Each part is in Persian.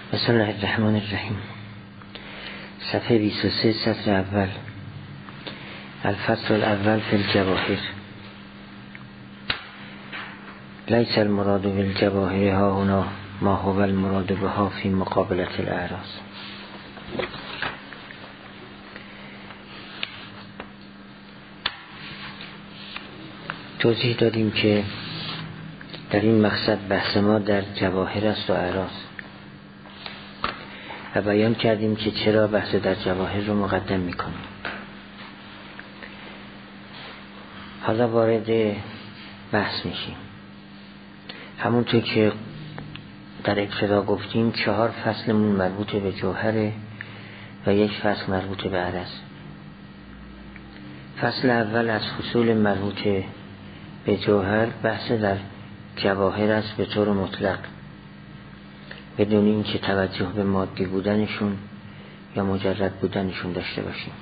بسم الله الرحمن الرحیم. صفحه 23 سطر اول. الفصل الاول فی الجواهر. لیس المراد بالجواهر ها هنا ما هو المراد بها فی مقابلة الاعراض. توضیح دادیم که در این مقصد بحث ما در جواهر است و اعراض، و بیان کردیم که چرا بحث در جواهر رو مقدم میکنیم. حالا وارد بحث میشیم. همونطور که در ابتدا گفتیم 4 فصلمون مربوط به جوهر و 1 فصل مربوط به عرض. فصل اول از فصول مربوط به جوهر بحث در جواهر است به طور مطلق، بدون این که توجه به مادی بودنشون یا مجرد بودنشون داشته باشیم،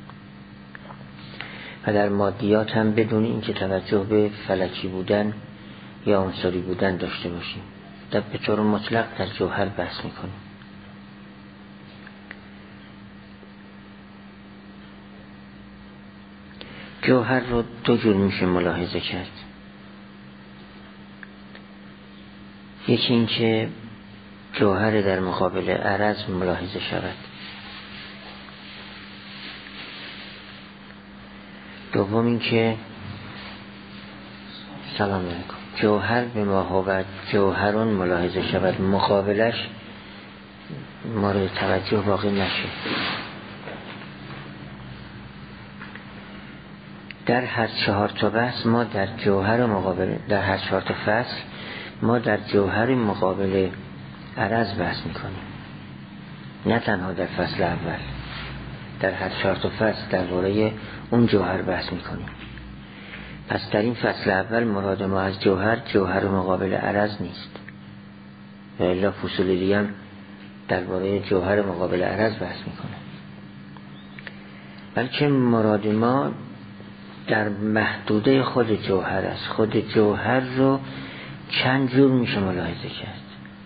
و در مادیات هم بدون این که توجه به فلکی بودن یا عنصری بودن داشته باشیم. به طور مطلق در جوهر بحث میکنیم. جوهر رو 2 جور میشه ملاحظه کرد. یکی این که جوهر در مقابل عرض ملاحظه شود. دوم این که سلام علیکم جوهر به ما هو جوهرون ملاحظه شود، مقابلش مورد توجه واقع نشه. در هر 4 تا بحث ما در جوهر مقابل، در هر 4 تا فصل ما در جوهر مقابل عرض بحث میکنیم، نه تنها در فصل اول. در هر 4 تا فصل درباره اون جوهر بحث میکنیم. پس در این فصل اول مراد ما از جوهر مقابل عرض نیست، و الا فصول دیگه هم درباره جوهر مقابل عرض بحث میکنه، بلکه مراد ما در محدوده خود جوهر است. خود جوهر رو چند جور میشه ملاحظه کرد.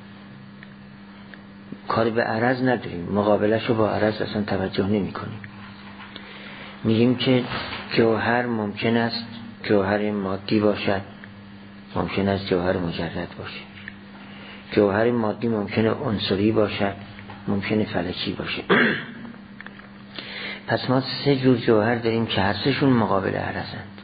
کاری به عرض نداریم، مقابلش رو با عرض اصلا توجه نمی کنیم. میگیم که جوهر ممکن است جوهر مادی باشد، ممکن است جوهر مجرد باشه. جوهر مادی ممکنه عنصری باشد، ممکنه فلکی باشه. پس ما 3 جور جوهر داریم که هر 3 شون مقابل عرضند.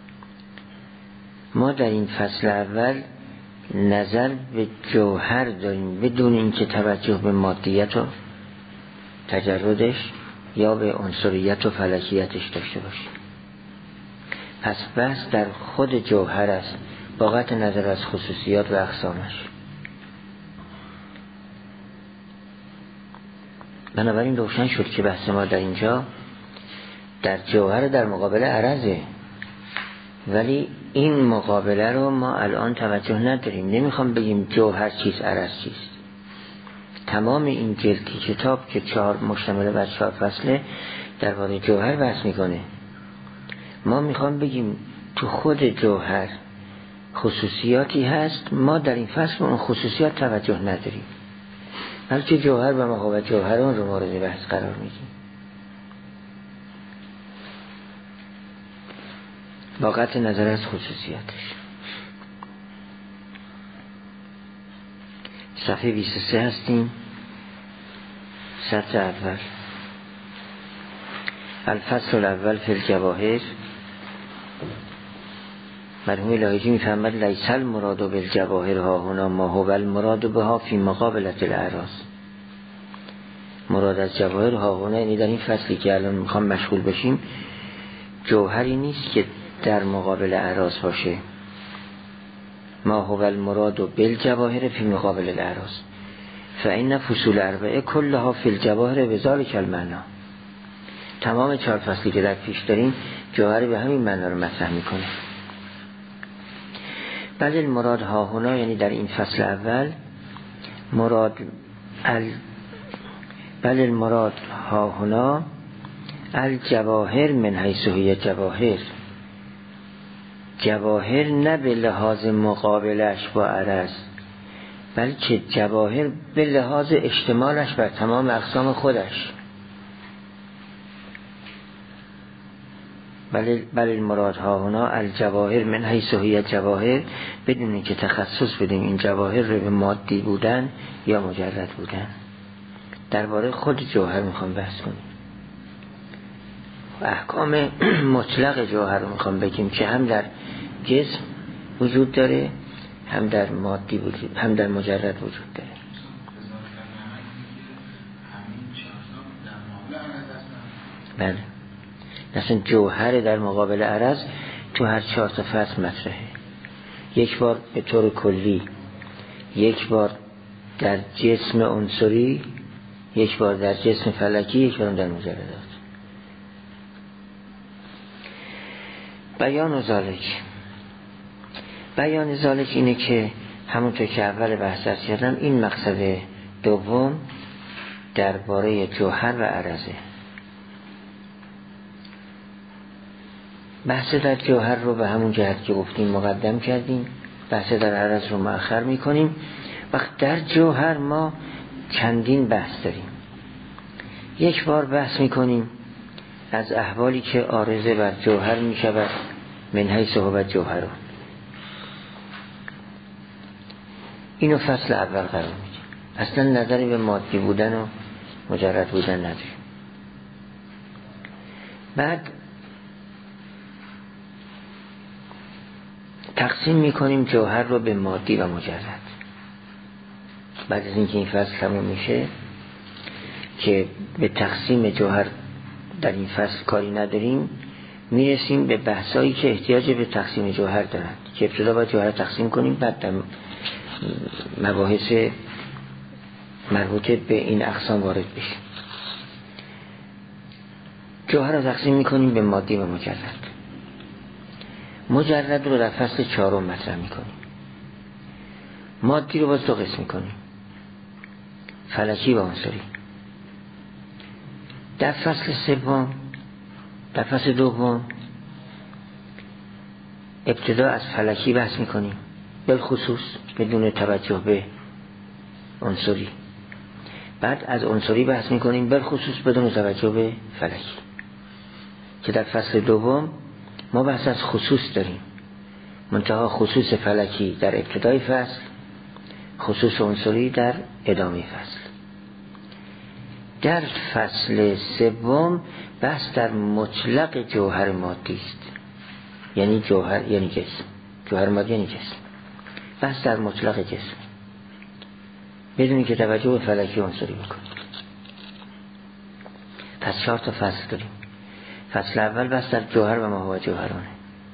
ما در این فصل اول نظر به جوهر داریم بدون اینکه توجه به مادیت و تجردش یا به عنصریت و فلکیتش داشته باشیم. پس بحث در خود جوهر است با قطع نظر از خصوصیات و اقسامش. بنابراین روشن شد که بحث ما در اینجا در جوهر در مقابل عرضه، ولی این مقابله رو ما الان توجه نداریم. نمیخوام بگیم جوهر چیست عرض چیست. تمام این جلدی کتاب که 4 مشتمل بر 4 فصله درباره جوهر بحث میکنه. ما میخوام بگیم تو خود جوهر خصوصیاتی هست، ما در این فصل اون خصوصیات توجه نداریم، بلکه جوهر و مقابل جوهر اون رو مورد بحث قرار میدیم با قطع نظر از خصوصیاتش. صفحه 23 هستیم، سطر اول. الفصل الاول فی الجواهر. مرحوم لاهیجی میفرماید لیس المراد بالجواهر ها هنا ما هو المراد بها فی مقابلة الاعراض. مراد از جواهر ها هنا، یعنی در این فصلی که الان میخوام مشغول بشیم، جوهری نیست که در مقابل اعراض باشه. ما هو المراد بالجواهر فی مقابل الاعراض فإن فصول 4 كلها فی الجواهر بذلک المعنی. تمام 4 فصلی که در پیش داریم جوهر به همین معنا رو مطرح میکنه. بل المراد ها هنا، یعنی در این فصل اول بل المراد ها هنا الجواهر من حیث هی جواهر. جواهر نه به لحاظ مقابلش با عرض، بلکه جواهر به لحاظ اشتمالش بر تمام اقسام خودش. بله المراد ها هنا الجواهر من حیث هی جواهر، بدون اینکه تخصص بدیم این جواهر رو به مادی بودن یا مجرد بودن. درباره خود جوهر میخوام بحث کنیم. احکام مطلق جوهر رو میخوام بگیم که هم در جسم وجود داره، هم در مادی وجود، هم در مجرد وجود داره. بله مثلا جوهر در مقابل عرض تو هر 4 تا فصل مطرحه. یک بار به طور کلی، یک بار در جسم عنصری، یک بار در جسم فلکی، یک بار در مجردات. بیان ذالک اینه که همونطور که اول بحث کردم این مقصد دوم درباره جوهر و عرضه. بحث در جوهر رو به همون جهت که گفتیم مقدم کردیم، بحث در عرض رو مؤخر میکنیم. وقت در جوهر ما چندین بحث داریم. یک بار بحث میکنیم از احوالی که عارضه بر جوهر میشود من حیث هو جوهر، اینو فصل اول قرار میدیم. اصلا نظری به مادی بودن و مجرد بودن نداریم. بعد تقسیم میکنیم جوهر رو به مادی و مجرد. بعد از اینکه این فصل تموم میشه که به تقسیم جوهر در این فصل کاری نداریم، میرسیم به بحثایی که احتیاج به تقسیم جوهر دارند که ابتدا باید جوهر تقسیم کنیم، بعد در مباحث مربوطه به این اقسام وارد بشیم. جوهر رو تقسیم میکنیم به مادی و مجرد. مجرد رو در فصل 4 مطرح میکنیم. مادی رو باز 2 قسم میکنیم، فلکی و عنصری. در فصل 3 در فصل 2 ابتدا از فلکی بحث میکنیم، بالخصوص بدون توجه به عنصری. بعد از عنصری بحث میکنیم بالخصوص بدون توجه به فلکی. که در فصل 2 ما بحث از خصوص داریم، منتها خصوص فلکی در ابتدای فصل، خصوص عنصری در ادامه فصل. در فصل 3 بحث در مطلق جوهر مادی است، یعنی جوهر یعنی جسم، جوهر مادی یعنی جسم. بحث در مطلق جسم بدونی که توجه به فلکی عنصری بکنید. پس 4 تا فصل داریم. فصل اول بحث در جوهر و ما هو جوهرانه.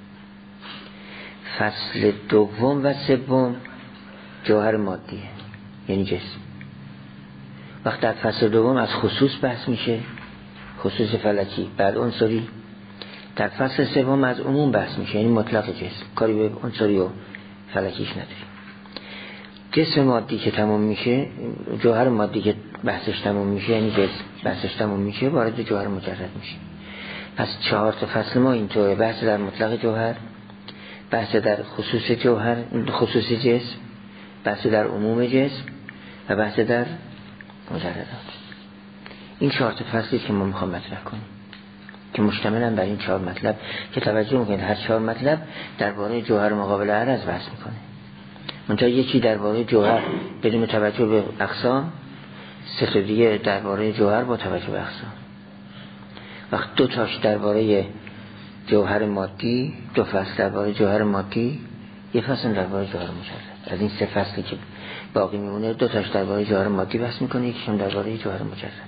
فصل 2 و 3 جوهر مادیه یعنی جسم. وقت در فصل 2 از خصوص بحث میشه، خصوص فلکی بعد عنصری. در فصل 3 از عموم بحث میشه یعنی مطلق جسم، کاری به عنصری و فلکیش نداریم. جسم مادی که تمام میشه، جوهر مادی که بحثش تمام میشه یعنی جسم بحثش تمام میشه، وارد جوهر مجرد میشه. پس 4 تا فصل ما اینطوره: بحث در مطلق جوهر، بحث در خصوص جوهر، خصوص جسم، بحث در عموم جسم و بحث در مجردات. این 4 تا فصلی که ما میخوام مطرح کنیم که مشتملن بر این 4 مطلب که توجه میکنید هر 4 مطلب درباره جوهر مقابل عرض بحث میکنه. منتها یکی درباره جوهر بدون توجه به اقسام، 3 تا دیگه درباره جوهر با توجه به اقسام. وقت 2 تاش درباره جوهر مادی، 2 فصل درباره جوهر مادی، 1 فصل درباره جوهر مجرد. از این 3 فصلی که باقی میمونه 2 تاش درباره جوهر مادی بحث میکنه، یکیشون درباره جوهر مجرد.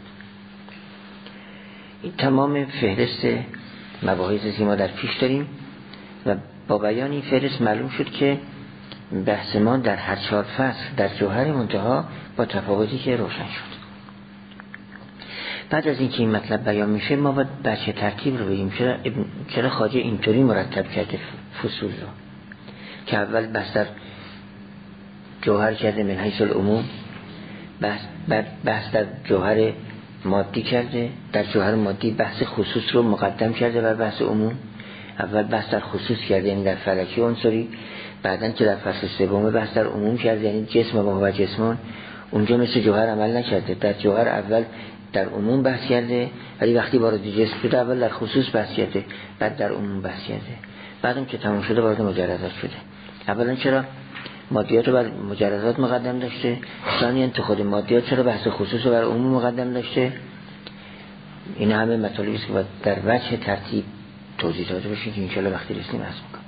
این تمام فهرست مباحثی که ما در پیش داریم و با بیان این فهرست معلوم شد که بحث ما در هر 4 فصل در جوهر منتها با تفاوتی که روشن شد. بعد از اینکه این مطلب بیان میشه ما باید بچه ترتیب رو بگیم. چرا خواجه اینطوری مرتب کرده فصول رو که اول بحث در جوهر کرده من حیث العموم، بحث در جوهر مادی کرده، در جوهر مادی بحث خصوص رو مقدم کرده بر بحث عموم. اول بحث در خصوص کرده یعنی در فلکی و عنصری، بعدن که در فصل سوم بحث در عموم کرد، یعنی جسم و جسمان، اونجا مثل جوهر عمل نکرده. در جوهر اول در عموم بحث کرده، ولی وقتی وارد جسم شده اول در خصوص بحث کرده، بعد در عموم بحث کرده. بعدم که تمام شده وارد مجردات شده. اولا چرا مادیات رو بر مجردات مقدم داشته، ثانیاً تو خود مادیات چرا بحث خصوص رو بر عموم مقدم داشته. این همه مطالبی است که باید در وجه ترتیب توضیح داده بشه که انشاءالله وقتی رسیدیم عرض می‌کنم.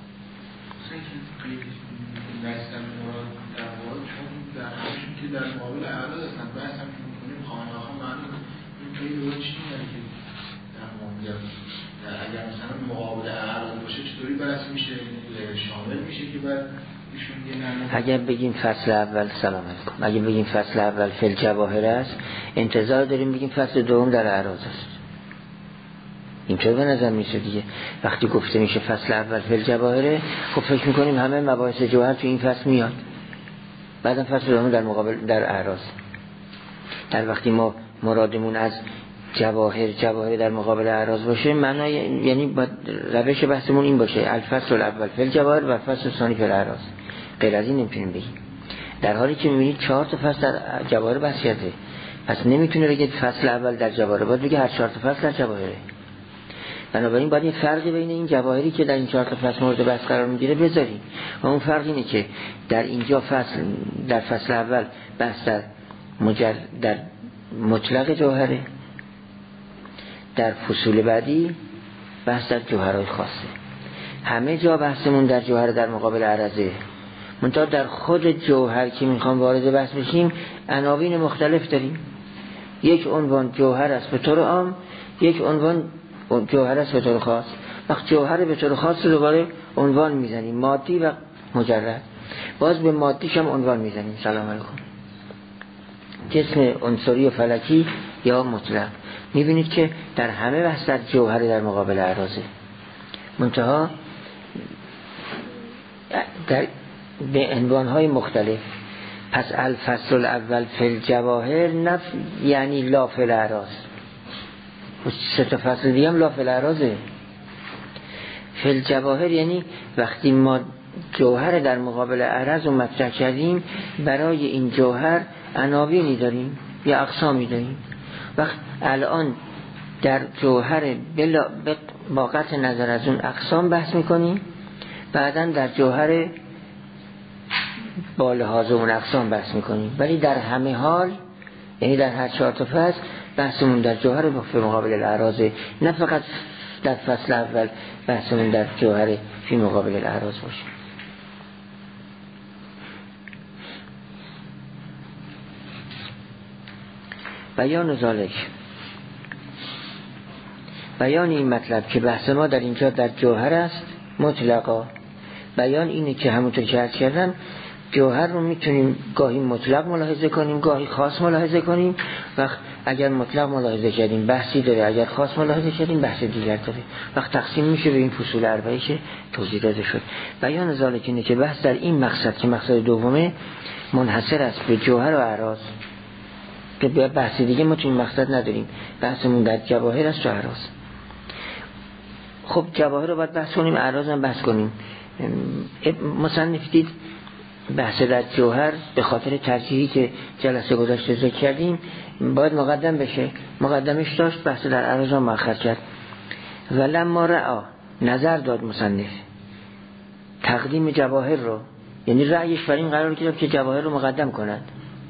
در مقابل اعراض هستن بحث هم می‌کنیم خانه ها معنی این خیلی رو چی می‌گه که در مقابل اگر مثلا مقابل اعراض باشه چطوری بحث میشه، شامل میشه که بعد ایشون یه اگر بگیم فصل اول سلام علیکم، اگر بگیم فصل اول فی الجواهر است، انتظار داریم بگیم فصل دوم در اعراض است. اینطور به نظر میشه دیگه. وقتی گفته میشه فصل اول فی الجواهر، خب فکر می‌کنیم همه مباحث جوهر تو این فصل میاد، بعدم فصل دوم در مقابل در اعراض. در وقتی ما مرادمون از جواهر در مقابل اعراض باشه، معنی یعنی روش بحثمون این باشه الفصل الاول فی الجواهر و الفصل الثانی فی الاعراض. غیر از این نمیتونیم بگیم. در حالی که میبینید 4 تا فصل در جواهر بحث کرده، پس نمیتونه بگه فصل اول در جواهر، باید بگه هر 4 تا فصل در جواهره. بنابراین باید یه فرقی بین این جواهری که در این 4 تا فصل مورد بحث قرار میگیره بذاریم، و اون فرق اینه که در اینجا در فصل اول بحث در مطلق جوهره، در فصول بعدی بحث در جوهرهای خاصه. همه جا بحثمون در جوهر در مقابل عرضه، منتها در خود جوهر که میخوام وارد بحث بشیم عناوین مختلف داریم. یک عنوان جوهر است به طور عام، یک عنوان جوهر است به طور خاص. وقت جوهر به طور خاص دوباره عنوان میزنیم، مادی و مجرد. باز به مادیش هم عنوان میزنیم، سلام علیکم، جسم عنصری و فلکی یا مطلق. میبینید که در همه بحث در جوهر در مقابل اعراضه، منتها به عنوانهای مختلف. پس الفصل الاول فی الجواهر یعنی لا فی الاعراض. 3 تا فصل دیگه هم لا فی الاعراضه. فی الجواهر یعنی وقتی ما جوهر در مقابل اعراض رو مطرح کردیم، برای این جوهر عناوینی داریم یا اقسامی داریم. وقت الان در جوهر با قطع نظر از اون اقسام بحث میکنیم، بعداً در جوهر با لحاظ اون اقسام بحث میکنیم، ولی در همه حال یعنی در هر 4 تا فصل بحثمون در جوهر فی مقابل الاعراض، نه فقط در فصل اول بحثمون در جوهر فی مقابل الاعراض باشه. بیان ذالک، بیان این مطلب که بحث ما در اینجا در جوهر است مطلقا. بیان اینه که همونطور که عرض کردم جوهر رو میتونیم گاهی مطلق ملاحظه کنیم، گاهی خاص ملاحظه کنیم. وقت اگر مطلق ملاحظه کردیم بحثی داره، اگر خاص ملاحظه کردیم بحث دیگر داره. وقت تقسیم میشه به این فصول اربعه که توضیح داده شد. بیان ذالک اینه که بحث در این مقصد که مقصد دومه منحصر است به جوهر و اعراض، که بحث دیگه ما تو این مقصد نداریم. بحثمون در جواهر است و اعراض. خب جواهر رو باید بحث کنیم، اعراض هم بحث کنیم. مصنف دید بحث در جوهر به خاطر ترجیحی که جلسه گذشته ذکر کردیم باید مقدم بشه، مقدمش داشت، بحث در اعراض هم مؤخر کرد. ولما رأى، نظر داد مصنف تقدیم جواهر رو، یعنی رأیش بر این قرار کرد که جواهر رو مقدم کنند.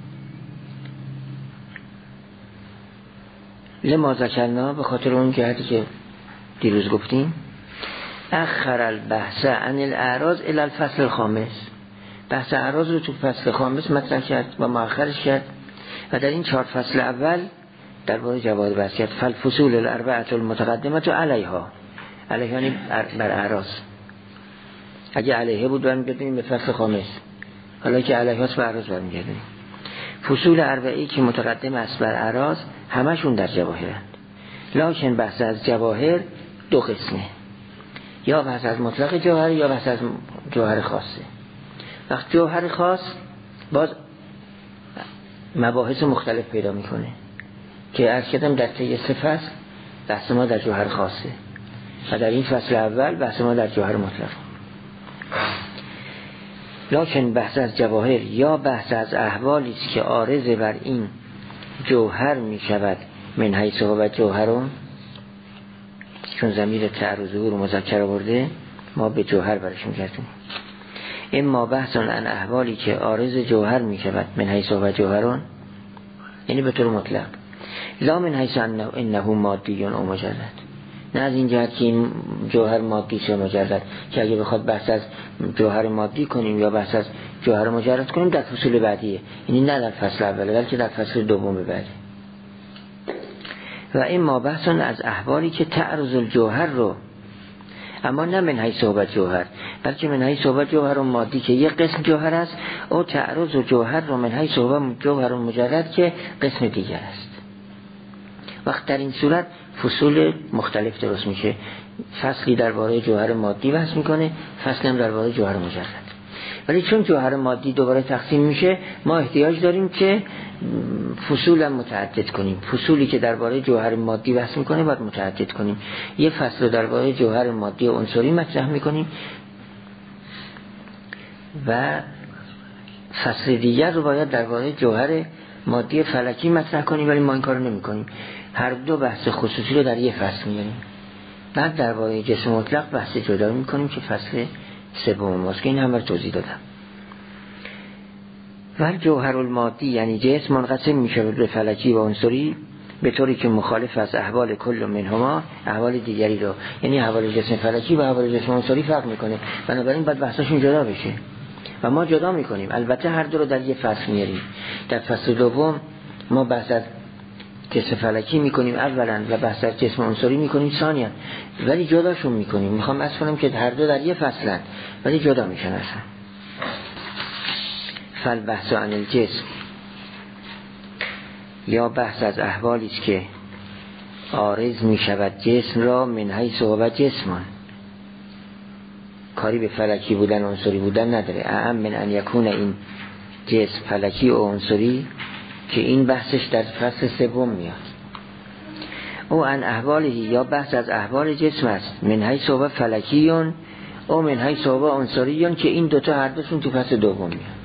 لما ذکرنا، به خاطر اون جهتی که دیروز گفتیم، اخر البحث عن الاعراض الى الفصل الخامس، بحث اعراض رو تو فصل خامس مطرح کرد و مؤخرش کرد، و در این 4 فصل اول درباره جواهر بحث کرد. فالفصول الاربعه المتقدمه علیها، یعنی بر اعراض. اگه علیه بود برمیگردیم به فصل خامس، حالا که علیهاست بر اعراض برمیگردیم. فصول اربعه‌ای که متقدم است بر اعراض همشون در جواهرند، لکن بحث از جواهر 2 قسمه، یا بحث از مطلق جوهر یا بحث از جوهر خاصه. وقت جوهر خاص باز مباحث مختلف پیدا میکنه که عرض کردم در طی 3 فصل بحث ما در جوهر خاصه و در این فصل اول بحث ما در جوهر مطلق. لکن بحث از جواهر یا بحث از احوالی است که عارض بر این جوهر می شود من حیث هو جوهرون، چون ضمیر تعرض ظهور مذکر آورده ما به جوهر برش می‌گردیم. اما بحث عن احوالی که عارض جوهر می شود من حیث هو جوهرون، یعنی به طور مطلق، لا من حیث انه مادی و مجرد، نه از این جهت که این جوهر مادی یا مجرد، که اگه بخواد بحث از جوهر مادی کنیم یا بحث از جوهر مجرد کنیم در فصول بعدیه، یعنی نه در فصل اوله بلکه در فصل دوم بعدی. و اما بحث از احوالی که تعرض الجوهر رو، اما نه من حیث هو جوهر، بلکه من حیث هو جوهر مادی که یک قسم جوهر است، او تعرض جوهر رو من حیث هو جوهر مجرد که قسم دیگر است. وقت در این صورت فصول مختلف درست میشه، فصلی درباره جوهر مادی بحث میکنه، فصلی هم درباره جوهر مجرد. ولی چون جوهر مادی دوباره تقسیم میشه، ما احتیاج داریم که فصول هم متعدد کنیم. فصولی که درباره جوهر مادی بحث میکنه باید متعدد کنیم. یه فصل درباره جوهر مادی و عنصری مطرح میکنیم و فصل دیگر رو باید درباره جوهر مادی فلکی مطرح کنیم، ولی ما این کارو نمیکنیم. هر دو بحث خصوصی رو در یه فصل میاریم. بعد درباره جسم مطلق بحث جدا میکنیم که فصل سوم ماست که این هم توضیح دادم. و جوهر المادی یعنی جسم منقسم میشه به فلکی و عنصری به طوری که مخالف از احوال کل منهما احوال دیگری رو، یعنی احوال جسم فلکی و احوال جسم عنصری فرق میکنه، بنابراین باید بحثاشون جدا بشه و ما جدا میکنیم. البته هر دو رو در یه فصل میاریم. در فصل دوم ما بحث از جسم فلکی میکنیم اولا و بحث از جسم عنصری میکنیم ثانیا، ولی جداشون میکنیم. میخوام بحث کنم که هر دو در یه فصلن ولی جدا میشن اصلا. فالبحث عن الجسم یا بحث از احوالی است که عارض میشود جسم را من حیث هو جسمان، کاری به فلکی بودن و عنصری بودن نداره. اعم من ان یکون این جسم فلکی و عنصری که این بحثش در فصل سوم میاد. او ان احوالی یا بحث از احوال جسم است من حیث هو فلکیون او من حیث هو عنصریون که این دوتا هر دوشون تو فصل دوم میاد.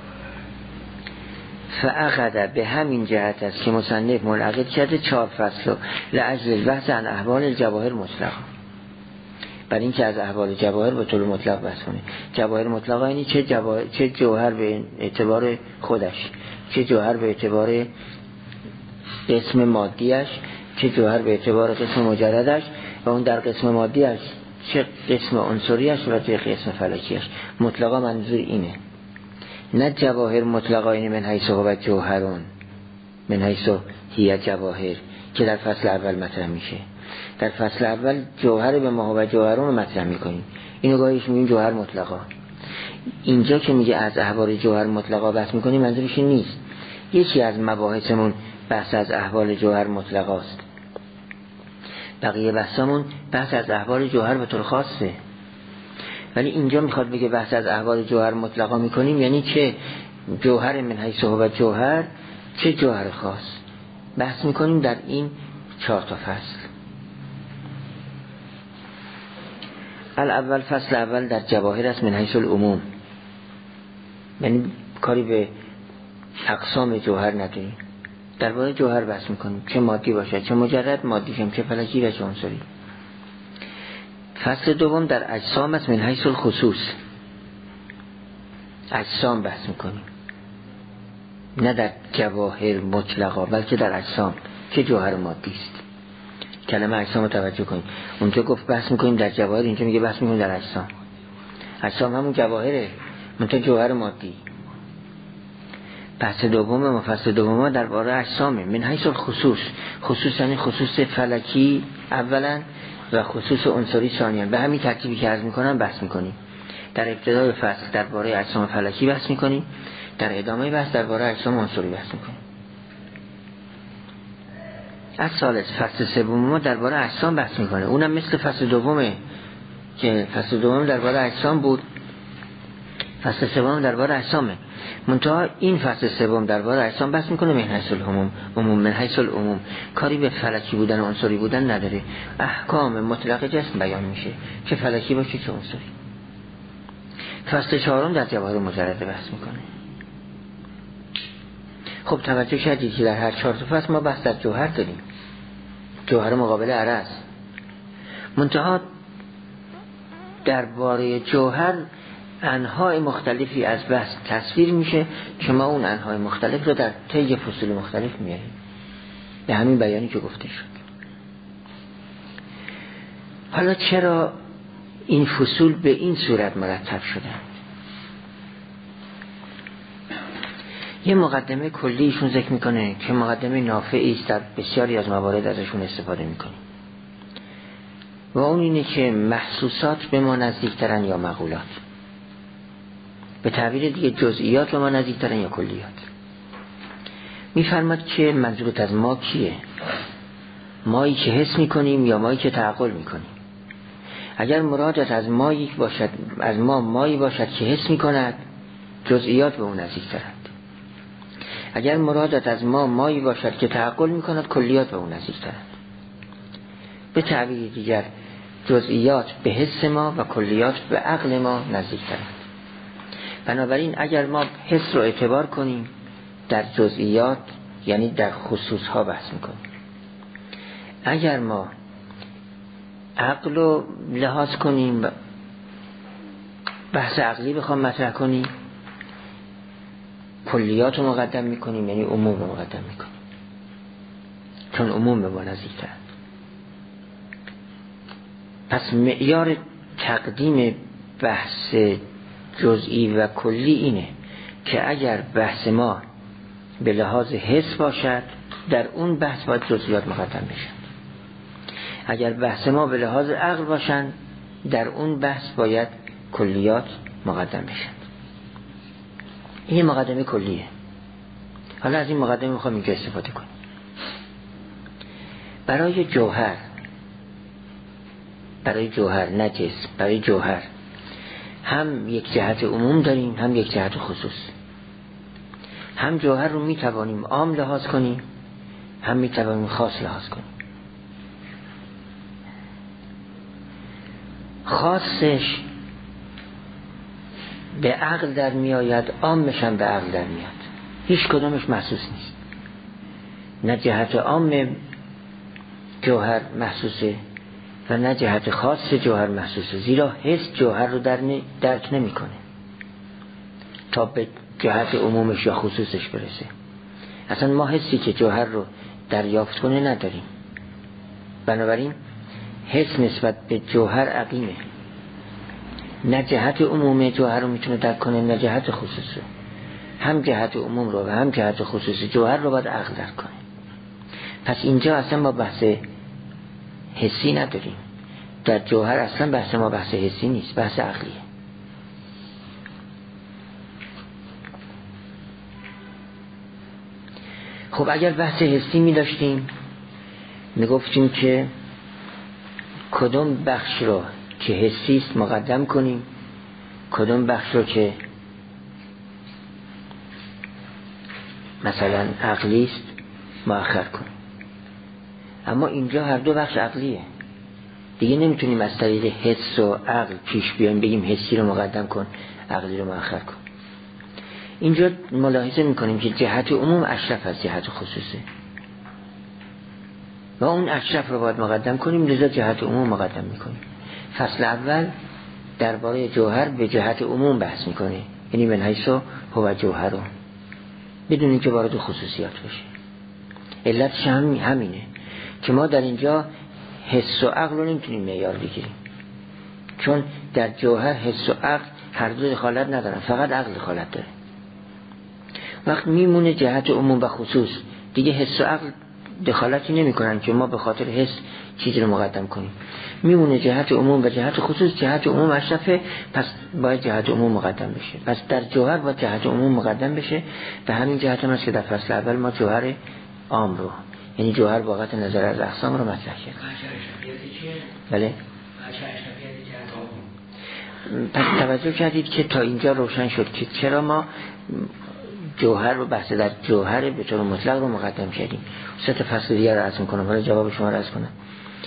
فاخذ به همین جهت است که مصنف منعقد کرده 4 فصل لاجل بحث عن احوال الجواهر مطلقا، برای اینکه از احوال جواهر به طور مطلق بحث کنه. جواهر مطلقا یعنی چه جوهر به اعتبار خودش، چه جوهر به اعتبار قسم مادیش، چه جوهر به اعتبار قسم مجردش و اون در قسم مادیش چه قسم عنصریش و چه قسم فلکیش. مطلقا منظور اینه، نه جواهر مطلقا یعنی من حیث هو جوهرون من حیث هی جواهر که در فصل اول مطرح میشه. در فصل اول جوهر به ما هو جوهرون رو مطرح میکنیم، اینو گاهیش میگیم جوهر مطلقا. اینجا که میگه از احوال جوهر مطلقا بحث میکنیم منظورش نیست. یکی از مباحثمون بحث از احوال جوهر مطلقاست، بقیه بحثمون بحث از احوال جوهر به طور خاصه. ولی اینجا میخواد بگه بحث از احوال جوهر مطلقا میکنیم یعنی چه جوهر من حیث هو جوهر چه جوهر خاص بحث میکنیم در این 4 تا فصل. الاول فصل اول در جواهر است من حیث العموم، یعنی کاری به اقسام جوهر نداریم، درباره جوهر بحث میکنیم، چه مادی باشه چه مجرد، مادی هم چه فلکی و چه عنصری. فصل دوم در اجسام است من حیث الخصوص، اجسام بحث میکنیم، نه در جواهر مطلقا بلکه در اجسام که جوهر مادی است. کلمه اجسام رو توجه کنیم، اونجا گفت بحث میکنیم در جواهر، اینجا میگه بحث میکنیم در اجسام. اجسام همون جواهره منتها جوهر مادی. فصل دوم فصل دوم درباره اجسامه من حیث الخصوص، خصوص یعنی خصوص فلکی اولا و خصوص عنصری ثانیا. به همین ترتیبی که عرض میکنم بحث میکنیم. در ابتدای فصل درباره اجسام فلکی بحث میکنیم، در ادامه بحث درباره اجسام عنصری بحث میکنیم. از ثالث فصل سوم ما درباره اجسام بحث میکنه، اونم مثل فصل دومه که فصل دوم درباره اجسام بود، فصل سوم درباره اجسامه. منتها این فصل سوم درباره اجسام بحث میکنه من حیث العموم، من حیث العموم، کاری به فلکی بودن و عنصری بودن نداره. احکام مطلق جسم بیان میشه، چه فلکی باشه چه عنصری. فصل 4 در جواهر مجرده بحث میکنه. خب توجه کردید که در هر 4 فصل ما بحث در جوهر داریم، جوهر مقابل عرض. منتها درباره جوهر انواع مختلفی از بحث تصویر میشه که ما اون انواع مختلف رو در طی فصول مختلف میاریم، به همین بیانی که گفته شد. حالا چرا این فصول به این صورت مرتب شدن؟ یه مقدمه کلی ایشون ذکر میکنه که مقدمه نافعی است، در بسیاری از موارد ازشون استفاده میکنیم، و اون اینه که محسوسات به ما نزدیکترن یا مقولات، به تعبیر دیگه جزئیات به ما نزدیکترن یا کلیات. میفرماد که منظورت از ما کیه؟ مایی که حس میکنیم یا مایی که تعقل میکنیم؟ اگر مرادت از ما یک باشد، از ما مایی باشد که حس میکند، جزئیات به اون نزدیکترند. اگر مرادت از ما مایی باشد که تعقل میکند، کلیات به اون نزدیکترند. به تعبیر دیگر جزئیات به حس ما و کلیات به عقل ما نزدیکترند. بنابراین اگر ما حس رو اعتبار کنیم، در جزئیات یعنی در خصوص ها بحث میکنیم. اگر ما عقل رو لحاظ کنیم، بحث عقلی بخوام مطرح کنیم، کلیات رو مقدم میکنیم، یعنی عموم رو مقدم میکنیم، چون عموم به ما نزدیکترند. پس معیار تقدیم بحث جزئی و کلی اینه که اگر بحث ما به لحاظ حس باشد، در اون بحث باید جزئیات مقدم بشن. اگر بحث ما به لحاظ عقل باشن، در اون بحث باید کلیات مقدم بشن. این مقدمه کلیه. حالا از این مقدمه میخوام اینجا استفاده کنیم. برای جوهر نه جسم، برای جوهر هم یک جهت عموم داریم، هم یک جهت خصوص. هم جوهر رو میتوانیم عام لحاظ کنیم، هم میتوانیم خاص لحاظ کنیم. خاصش به عقل در میآید، عامش هم به عقل در میاد. هیچ کدامش محسوس نیست. نه جهت عام جوهر محسوسه و نه جهت خاص جوهر محسوسه، زیرا حس جوهر رو درک نمیکنه تا به جهت عمومش یا خصوصش برسه. اصلا ما حسی که جوهر رو دریافت کنه نداریم. بنابراین حس نسبت به جوهر عقیمه، نه جهت عموم جوهر رو میتونه درک کنه، نه جهت خصوص رو. هم جهت عموم رو و هم جهت خصوص جوهر رو باید عقل درک کنه. پس اینجا اصلا ما بحث حسی نداریم. در جوهر اصلا بحث ما بحث حسی نیست، بحث عقلیه. خب اگر بحث حسی می داشتیم، می گفتیم که کدوم بخش رو که حسی است مقدم کنیم، کدوم بخش رو که مثلا عقلی است مؤخر کنیم. اما اینجا هر دو بخش عقلیه دیگه، نمیتونیم از طریق حس و عقل پیش بیایم بگیم حسی رو مقدم کن، عقلی رو مؤخر کن. اینجا ملاحظه میکنیم که جهت عموم اشرف از جهت خصوصه و اون اشرف رو باید مقدم کنیم، لذا جهت عموم مقدم میکنیم. فصل اول درباره جوهر به جهت عموم بحث میکنه، یعنی من حیث هو جوهر رو، بدون اینکه وارد خصوصیات بشه. علتش همینه که ما در اینجا حس و عقل رو نمیتونیم معیار بگیریم، چون در جوهر حس و عقل هر دو دخالت ندارن، فقط عقل دخالت داره. وقت میمونه جهت عموم و خصوص، دیگه حس و عقل دخالتی نمی کنن که ما به خاطر حس چیزی رو مقدم کنیم. میمونه جهت عموم و جهت خصوص. جهت عموم اشرفه، پس باید جهت عموم مقدم بشه. پس در جوهر باید جهت عموم مقدم بشه. به همین جهت هم است که در فصل اول ما جوهر عام رو، یعنی جوهر واقعیت نظر از اقسام رو مطرح کردیم. بله. پس توجه کردید که تا اینجا روشن شد که چرا ما جوهر رو بحث در جوهر به طور مطلق رو مقدم کردیم. سه تا فصل دیگر رو عرض می‌کنم، حالا جواب شما رو عرض کنم.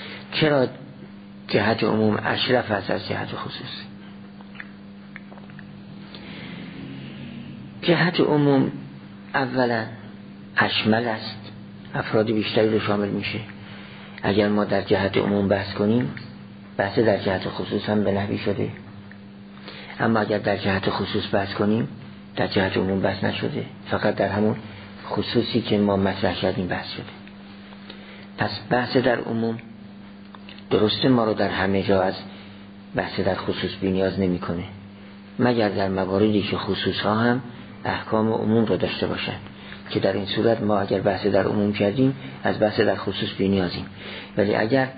چرا جهت عموم اشرف است از جهت خصوص؟ جهت عموم اولا اشمل است، افراد بیشتری رو شامل میشه. اگر ما در جهت عموم بحث کنیم، بحث در جهت خصوص هم به نحوی شده، اما اگر در جهت خصوص بحث کنیم در جهت عموم بحث نشده، فقط در همون خصوصی که ما مطرح کردیم بحث شده. پس بحث در عموم درسته ما رو در همه جا از بحث در خصوص بی نیاز نمی کنه، مگر در مواردی که خصوص ها هم احکام عموم رو داشته باشند، که در این صورت ما اگر بحث در عموم کردیم از بحث در خصوص بی نیازیم. ولی اگر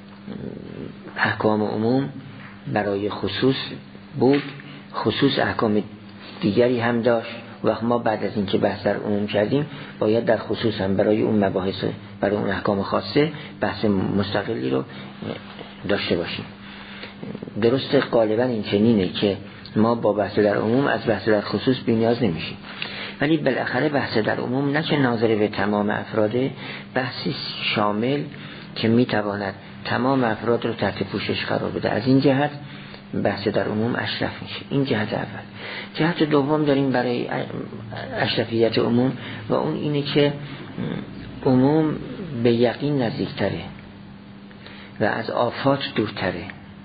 احکام عموم برای خصوص بود، خصوص احکام دیگری هم داشت، وقت ما بعد از اینکه بحث در عموم کردیم باید در خصوص هم برای اون مباحث، برای اون احکام خاصه بحث مستقلی رو داشته باشیم. درسته غالبا این چنینه که ما با بحث در عموم از بحث در خصوص بی نیاز نمیشیم، ولی بالاخره بحث در عموم نه که ناظر به تمام افراده، بحثی شامل که میتواند تمام افراد رو تحت پوشش قرار بده. از این جهت بحث در عموم اشرف میشه. این جهت اول. جهت دوم داریم برای اشرفیت عموم و اون اینه که عموم به یقین نزدیکتره و از آفات دورتره.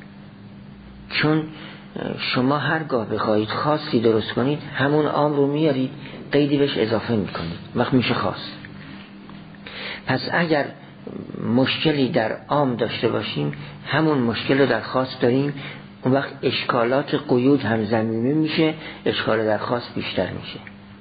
چون شما هرگاه بخواهید خاصی درست کنید همون عام رو میارید قیدی بهش اضافه میکنید، وقت میشه خاص. پس اگر مشکلی در عام داشته باشیم همون مشکل رو در خاص داریم، اون وقت اشکالات قیود هم ضمیمی میشه، اشکال در خاص بیشتر میشه.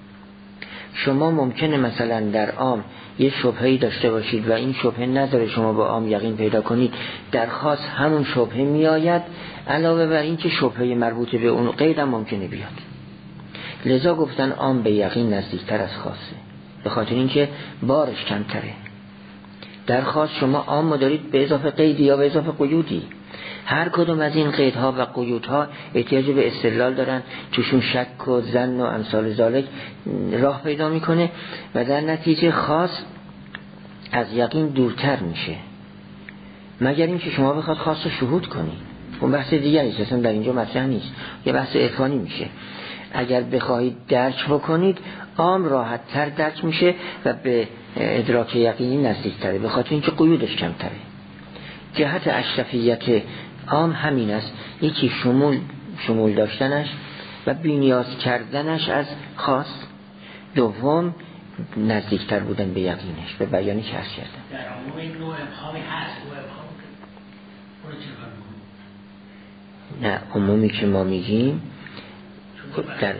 شما ممکنه مثلا در عام یه شبهه‌ای داشته باشید و این شبهه نداره شما با عام یقین پیدا کنید، در خاص همون شبهه میآید، علاوه بر این که شبهه مربوط به اون قید هم ممکنه بیاد. لذا گفتن عام به یقین نزدیکتر از خاصه، به خاطر اینکه بارش کمتره. در خاص شما عام دارید به اضافه قیدی یا به اضافه قیودی، هر کدوم از این قیدها و قیودها احتیاج به استدلال دارن، توشون شک و ظن و امثال ذالک راه پیدا میکنه و در نتیجه خاص از یقین دورتر میشه، مگر اینکه شما بخواد خاص رو شهود کنید، اون بحث دیگری است، اصلا در اینجا مطرح نیست، یه بحث عرفانی میشه. اگر بخواهید درک بکنید عام راحت تر درک میشه و به ادراک یقینی نزدیک تره، به خاطر اینکه قیودش کمتره. جهت اشرفیت عام همین است، یکی شمول داشتنش و بی‌نیاز کردنش از خاص، دوم نزدیکتر بودن به یقینش، به بیانی که عرض کردم. در عموم این نوع ابهامی هست، نه عمومی که ما میگیم در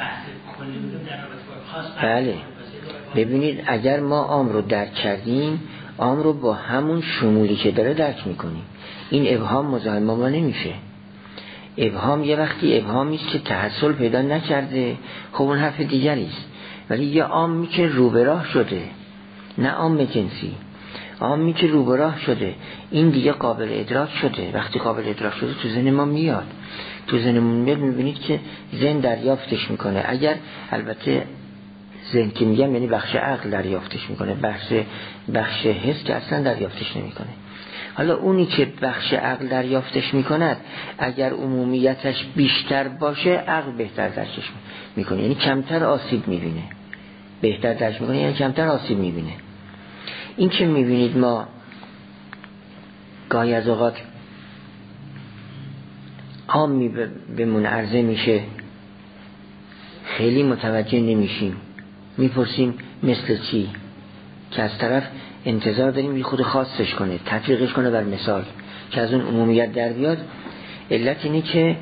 بله ببینید اگر ما عام رو درک کردیم عام رو با همون شمولی که داره درک میکنیم، این ابهام مزاحم ما نمیشه. ابهام یه وقتی ابهامی است که تحصل پیدا نکرده، خب اون حرف دیگری است، ولی یه عامی که رو به راه شده، نه عام جنسی، عامی که رو به راه شده، این دیگه قابل ادراک شده. وقتی قابل ادراک شده تو ذهن ما میاد، تو ذهنمون میاد، میبینید که ذهن دریافتش میکنه. اگر البته ذهن که میگم یعنی بخش عقل دریافتش میکنه، بخش حس که اصلا دریافتش نمیکنه. حالا اونی که بخش عقل دریافتش میکند اگر عمومیتش بیشتر باشه عقل بهتر درکش میکنه، یعنی کمتر آسیب میبینه. بهتر درک میکنه یعنی کمتر آسیب میبینه. این که میبینید ما گاهی از اوقات عامی به من عرضه میشه خیلی متوجه نمیشیم، میپرسیم مثل چی، که از طرف انتظار داریم یه خود خاصش کنه، تطبیقش کنه بر مثال که از اون عمومیت در بیاد. علت اینه که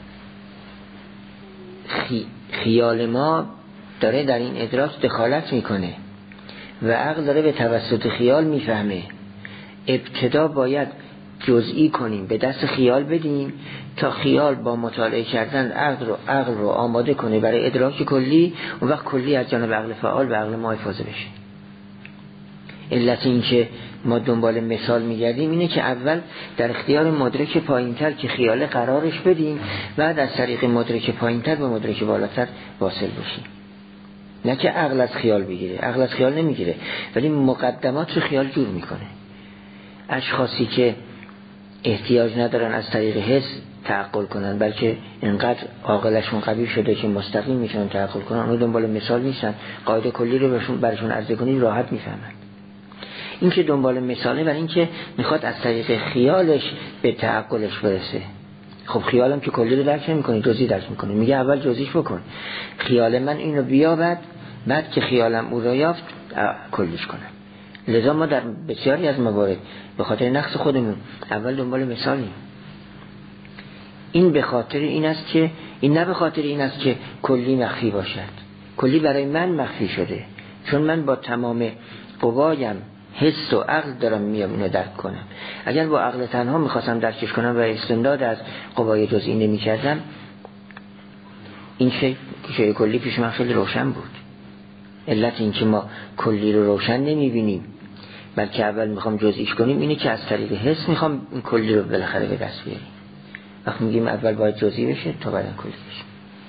خیال ما داره در این ادراک دخالت میکنه و عقل داره به توسط خیال میفهمه. ابتدا باید جزئی کنیم، به دست خیال بدیم تا خیال با مطالعه کردن عقل رو آماده کنه برای ادراک کلی، اون وقت کلی از جانب عقل فعال به عقل ما حفاظه بشه. علت این که ما دنبال مثال میگردیم اینه که اول در اختیار مدرک پایینتر که خیال قرارش بدیم، بعد از طریق مدرک پایینتر به مدرک بالاتر واصل بشیم. نه که عقل از خیال بگیره، عقل از خیال نمیگیره، ولی مقدمات رو خیال جور میکنه. اشخاصی که احتیاج ندارن از طریق حس تعقل کنن، بلکه اینقدر عاقلشون قوی شده که مستقیم میتونن تعقل کنن، اونو دنبال مثال نیستن. قاعده کلی رو برشون عرضه کنید راحت میفهمن. این که دنبال مثاله برای این که میخواد از طریق خیالش به تعقلش برسه. خب خیالم که کلی رو درک نمی‌کنی، جزئی درک می‌کنی. میگه اول جزئیش بکن، خیال من اینو بیابد، بعد که خیالم او را یافت کلیش کنم. لذا ما در بسیاری از موارد به خاطر نقص خودمون اول دنبال مثالیم. این به خاطر این است که این نه به خاطر این است که کلی مخفی باشد. کلی برای من مخفی شده، چون من با تمام قوایم حس و عقل دارم میام اینو درک کنم. اگر با عقل تنها میخواستم درکش کنم و استمداد از قوای جزئی نمیکردم، این شیء کلی پیش من خیلی روشن بود. علت این که ما کلی رو روشن نمیبینیم بلکه اول میخوام جزئیش کنیم اینه که از طریق حس میخوام این کلی رو بالاخره به دست بیاریم. وقتی میگیم اول باید جزئی بشه تا بعداً کلی بشه.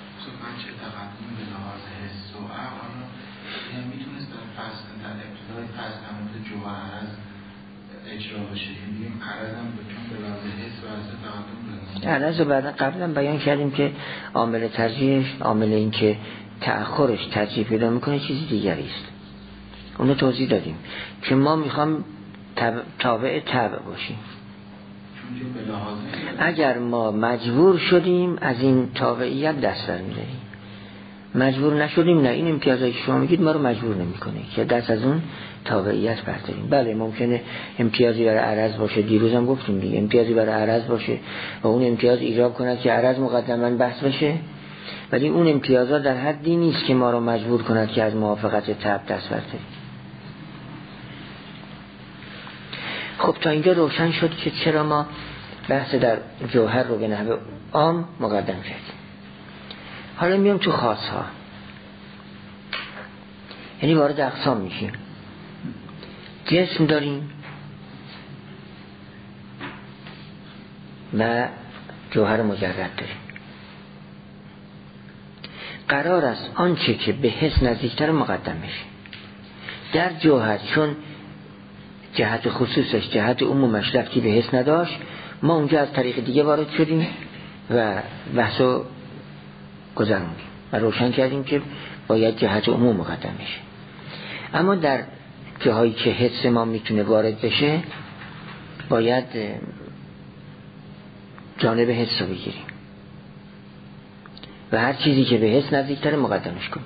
عرض رو بعدا قبلا بیان کردیم که عامل ترجیحش، عامل این که تأخرش ترجیح پیدا میکنه چیزی دیگری است. اونو توضیح دادیم که ما میخوام تابع طبع باشیم. اگر ما مجبور شدیم از این تابعیت دست برمی‌داریم، مجبور نشدیم نه، این امتیازایی که شما میگید ما رو مجبور نمیکنه که دست از اون تابعیت برداریم. بله ممکنه امتیازی برای عرض باشه، دیروزم گفتیم دیگه، امتیازی برای عرض باشه و اون امتیاز ایجاب کنه که عرض مقدما بحث بشه، ولی اون امتیازها در حدی نیست که ما رو مجبور کنه که از موافقت طبع دست برداریم. خب تا اینجا روشن شد که چرا ما بحث در جوهر رو به نحو عام مقدم کردیم. حالا میام تو خاص ها، یعنی وارد اقسام میشیم. جسم داریم و جوهر مجرد داریم. قرار است آنچه که به حس نزدیکتر مقدم بشه. در جوهر چون جهت خصوصش جهت عمومش ربطی به حس نداشت، ما اونجا از طریق دیگه وارد شدیم و بحثو گذروندیم و روشن کردیم که باید جهت عموم مقدم بشه. اما در جاهایی که حس ما میتونه وارد بشه باید جانب حس رو بگیریم و هر چیزی که به حس نزدیکتر مقدمش کنیم.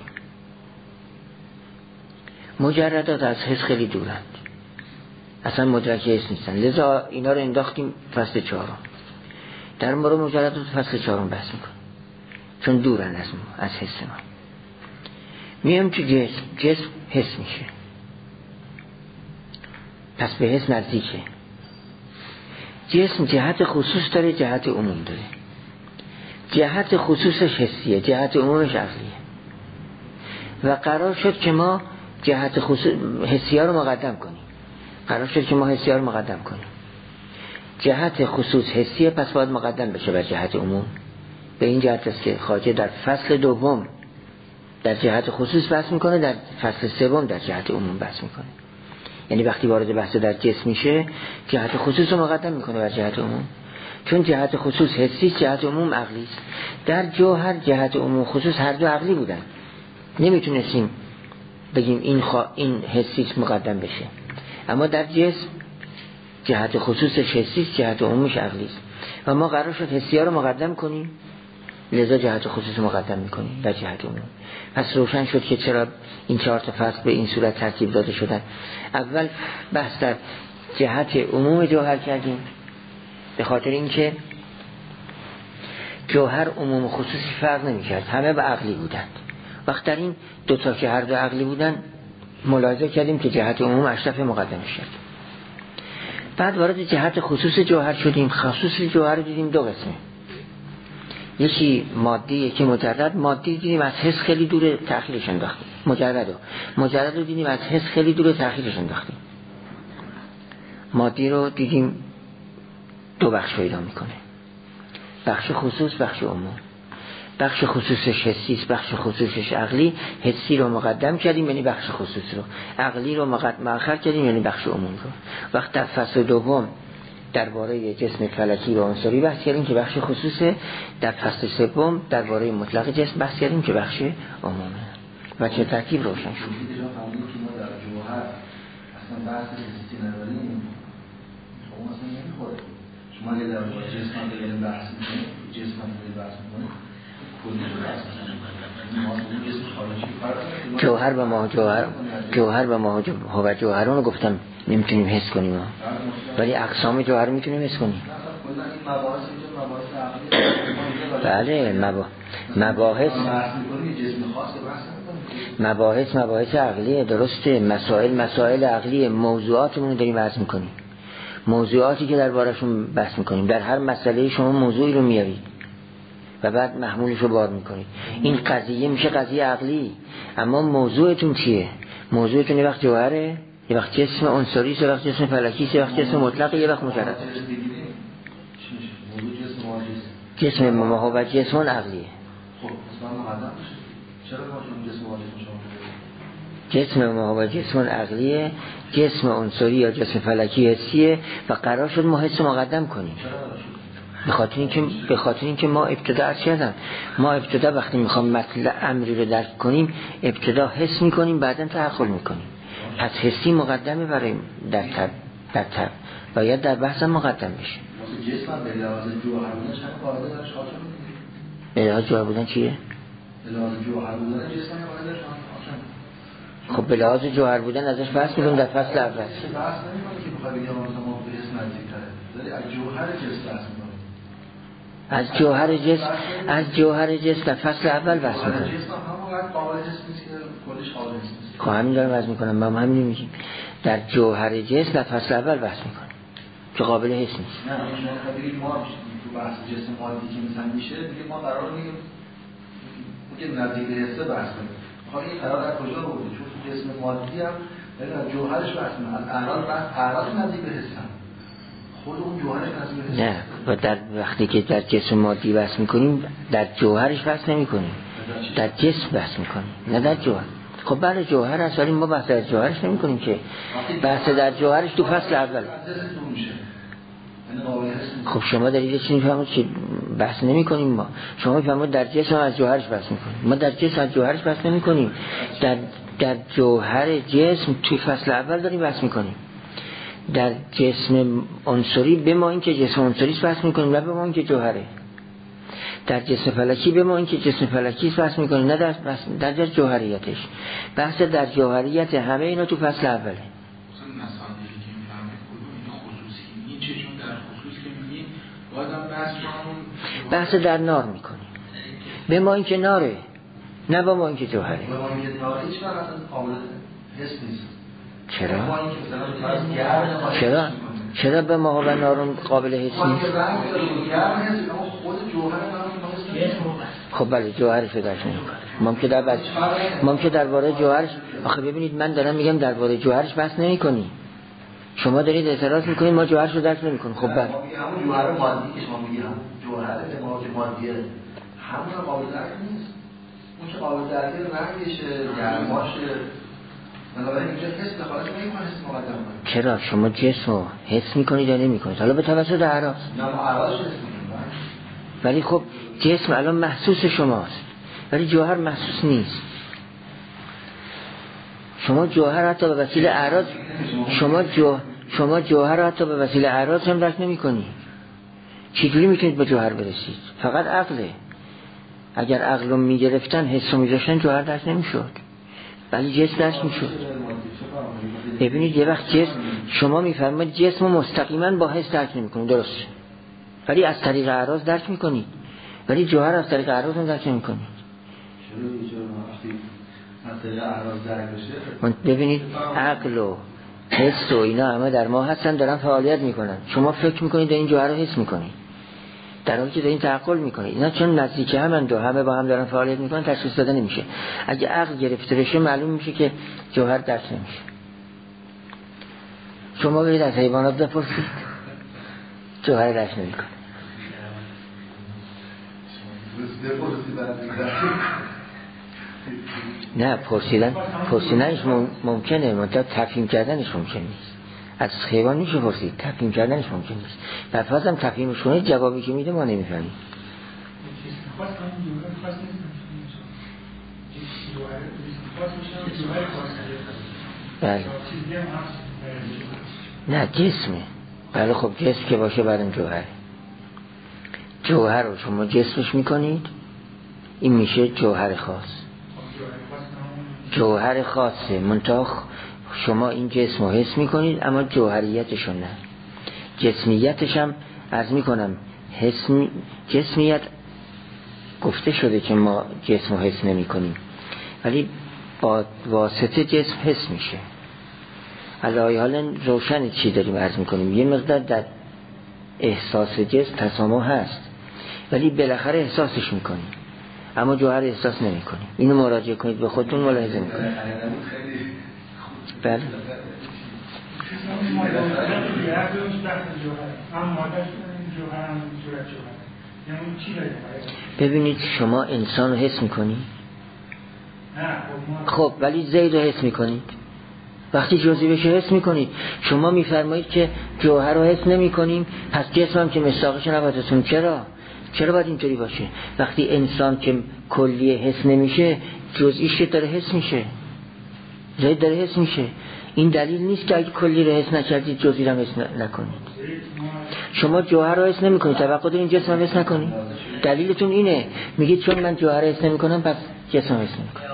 مجردات از حس خیلی دورند، اصلا مدرک حس نیستن، لذا اینا رو انداختیم فصل 4. در مورد مجردات فصل 4 بحث میکنیم چون دورن از حس ما. میام تو جسم حس میشه، پس به حس نزدیکه. جسم جهت خصوص داره، جهت عموم داره. جهت خصوصش حسیه، جهت عمومش عقلیه و قرار شد که ما جهت حسیه رو مقدم کنیم. جهت خصوص حسیه، پس باید مقدم بشه بر جهت عموم. به این جهت است که خواجه در فصل 2 در جهت خصوص بحث میکنه، در فصل 3 در جهت عموم بحث میکنه. یعنی وقتی وارد بحث در جسم میشه جهت خصوص رو مقدم میکنه بر جهت عموم، چون جهت خصوص حسی، جهت عموم عقلی است. در جوهر جهت عموم خصوص هر دو عقلی بودن، نمیتونستیم بگیم این حسی مقدم بشه. اما در جسم جهت خصوصش حسی، جهت عمومش عقلی است و ما قرار شد حسی ها رو مقدم کنیم، لذا جهت خصوص مقدم میکنیم در جهت عموم. پس روشن شد که چرا این 4 فصل به این صورت ترتیب داده شدن. اول بحث در جهت عموم جوهر کردیم به خاطر اینکه جوهر عموم و خصوصی فرق نمی‌کرد، همه به عقلی بودند. وقت در این 2 تا که هر دو عقلی بودن ملاحظه کردیم که جهت عموم اشرف مقدم شد. بعد وارد جهت خصوص جوهر شدیم. خصوص جوهر دیدیم 2 قسمه، یکی مادی یکی مجرد. مادی دیدیم از حس خیلی دور، تأخیرش انداختیم. مجرد رو دیدیم از حس خیلی دور، تأخیرش انداختیم. مادی رو دیدیم 2 بخش پیدا میکنه، بخش خصوص، بخش عموم. بخش خصوصش حسی است، بخش خصوصش عقلی. حسی رو مقدم کردیم یعنی بخش خصوص رو، عقلی رو مؤخر کردیم یعنی بخش عموم رو. وقت در فصل 2 درباره جسم فلکی و عنصری بحث کردیم که بخش خصوصه. در فصل سوم درباره مطلق جسم بحث کردیم که بخش عمومه. و چه ترکیب روشن شد. اصلا بحث حسی نداریم، خب اصلا نمیخوره. شما اگه در مورد جسم هم داریم بحث میکنیم، جسم هم داریم بحث میکنیم، کلی رو بحث میکنیم. ما اون جسم خارجی فرق جوهر و ما جوهر و ما هو جوهرون رو گفتم نمیتونیم حس کنیم، ولی اقسام جوهر میتونیم حس کنیم. بله مباحث عقلیه، درسته. مسائل عقلیه، موضوعاتمون رو داریم بحث میکنیم، موضوعاتی که دربارشون بحث میکنیم. در هر مسئله شما موضوعی رو میارید و بعد محمولش رو بار میکنید. این قضیه میشه قضیه عقلی. اما موضوعتون چیه؟ موضوعتون یه وقت جوهره، یه وقت جسم عنصری، یه وقت جسم فلکی، یه وقت جسم مطلق، یه وقت مجرد. جسم ما هو جسم عقلیه. جسم ما هو جسم عقلیه، جسم عنصری یا جسم فلکی حسیه و قرار شد ما حس مقدم کنیم. به خاطر اینکه ما ابتدا وقتی میخوام مطلب امری رو درک کنیم، ابتدا حس میکنیم، بعداً تعقل میکنیم. پس حسی مقدمه برای در تب باید در بحث مقدم بشه. جسم به لحاظ جوهر بودنش هم قاعده داره شاطر میکنیم. به لحاظ جوهر بودن چیه؟ به لحاظ جوهر بودن جسم هم قاعده داره شاطر. خب به لحاظ جوهر بودن ازش بحث میکنیم در فصل اول. بحث نمیکنیم که بخوای بگم ما به جسم نزدیک‌تره. ولی از جوهر جسم بحث میکنیم. از جوهر جسم در فصل اول بحث میکنیم. جسم هم قابل جسم نیست که کلش خالص نیست. خب همین دارم بحث میکنم، ما همین میگیم. در جوهر جسم در فصل اول بحث میکنیم که قابل حس نیست. نه شما بگید ما تو بحث جسم مادی که مثلا میشه دیگه ما قرار میگیم که نزدیک به حس بحث کنیم. خب این قرار در کجا بود؟ چون تو جسم مادی هم از جوهرش بحث میکنیم. از اعراض نزدیک به حس هم. خود اون جوهرش نزدیک به حس. نه، و در وقتی که در جسم مادی بحث میکنیم در جوهرش بحث نمیکنیم. در جسم بحث میکنیم، نه در جوهر. خب بله جوهر هست، ولی ما بحث در جوهرش نمی کنیم که بحث در جوهرش تو فصل اول. خب شما دارید چی میفهمید که بحث نمی کنیم ما؟ شما میفهمید در جسم از جوهرش بحث میکنیم، ما در جسم از جوهرش بحث نمی کنیم. در جوهر جسم توی فصل اول داریم بحث میکنیم. در جسم عنصری به ما این که جسم عنصریست بحث میکنیم، نه به ما این که جوهره. در جسم فلکی به ما این که جسم فلکی بحث میکنیم، نه در جوهریتش. بحث در جوهریت همه اینا تو فصل اوله. بحث در نار میکنیم، به ما این که ناره، نه با ما این که جوهره. به ما این که ناره هیچ وقت اصلا قابل حس نیست. چرا به ما و نارون قابل حس نیست؟ خب بله جوهرش رو درک نمی‌کنه. ممکن درباره جوهرش، آخه ببینید من دارم میگم درباره جوهرش بحث نمی‌کنی، شما دارید اعتراض می‌کنید ما جوهرش رو درک نمی‌کنیم. خب بله همون جوهر مادی که شما میگید جوهر مادیه همون قابل درک نیست. اون که قابل درک رنگشه، گرماشه، بنابراین اینجا حس دخالت نمی‌کنه، حس مقدم کنه. چرا شما جسم رو حس می‌کنید یا نمی‌کنید؟ حالا به توسط اعراض. نه ما اعراض حس می‌کنیم. ولی خب جسم الان محسوس شماست، ولی جوهر محسوس نیست. شما جوهر حتی به وسیله اعراض شما جوهر حتی به وسیله اعراض هم درک نمی‌کنید. چجوری میتونید به جوهر برسید؟ فقط عقله. اگر عقل رو میگرفتن، حس رو میذاشتن، جوهر درک نمیشد، ولی جسم درک میشد. ببینید یه وقت جسم، شما میفرمایید جسم رو مستقیما با حس درک نمی‌کنید، درست، ولی از طریق اعراض درک می‌کنید، ولی جوهر از طریق اعراض هم درک نمی‌کنید. از طریق اعراض درک بشه؟ ببینید عقل و حس و اینا همه در ما هستن، دارن فعالیت میکنن. شما فکر میکنید این جوهر رو حس میکنید، در حالی که دارین تعقل میکنید. اینا چون نزدیک همند و همه با هم دارن فعالیت میکنن، تشخیص داده نمیشه. اگه عقل گرفته بشه معلوم میشه که جوهر درک نمیشه. شما برید از حیوانات بپرسید، جوهر درک نمیکنه. نه پرسیدنش ممکنه، منتها تفهیم کردنش ممکن نیست. از حیوان میشه پرسید، تفهیم کردنش ممکن نیست. در فاز هم تفهیمش کنید، جوابی که میده ما نمیفهمیم. بله. نه جسمه. بله خب جسم که باشه بعدم جوهر. جوهر رو شما جسمش میکنید، این میشه جوهر خاص. جوهر خاصه منتها شما این جسم رو حس میکنید اما جوهریتشو نه. جسمیتش هم عرض میکنم جسمیت گفته شده که ما جسم رو حس نمی کنیم ولی با واسطه جسم حس میشه. علاوه حالا روشن چی داریم عرض میکنیم، یه مقدار در احساس جسم تسامح هست ولی بالاخره احساسش میکنیم اما جوهر احساس نمی کنیم. اینو مراجعه کنید به خودتون ملاحظه میکنید. بله ببینید شما انسان رو حس میکنید، خب ولی زید رو حس میکنید، وقتی جزئی بشه حس میکنید. شما میفرمایید که جوهر رو حس نمی کنیم پس جسم هم که مصداقش نباید. چرا باید اینطوری باشه؟ وقتی انسان که کلیه حس نمیشه جزئیش داره حس میشه، زید داره حس میشه. این دلیل نیست که اگه کلی رو حس نکردید جزئی رو حس نکنید. شما جوهر رو حس نمی کنید توقع دارین جسم رو حس نکنید. دلیلتون اینه، میگید چون من جوهر رو حس نمی کنم پس جسم رو حس نمی کنم.